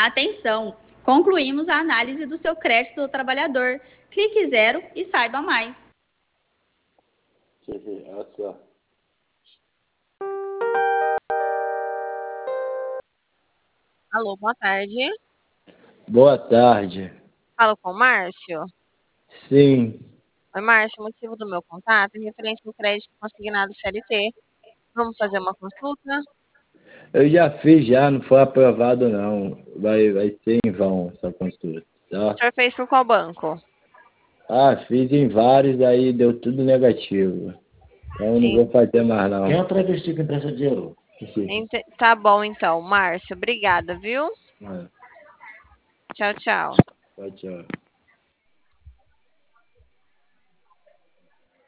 Atenção! Concluímos a análise do seu crédito do trabalhador. Clique 0 e saiba mais. Alô, boa tarde. Boa tarde. Falo com o Márcio. Sim, Oi, Márcio, o motivo do meu contato é referente ao crédito consignado CLT. Vamos fazer uma consulta? eu já fiz já, não foi aprovado não. Vai ser em vão essa consulta, O tá? senhor fez por qual banco? Ah, fiz em vários, aí deu tudo negativo. Então eu não Sim. vou fazer mais não. Quem é o travesti que empresta dinheiro? Tá bom, então. Márcio, obrigada, viu? Tchau, tchau. Tchau, tchau.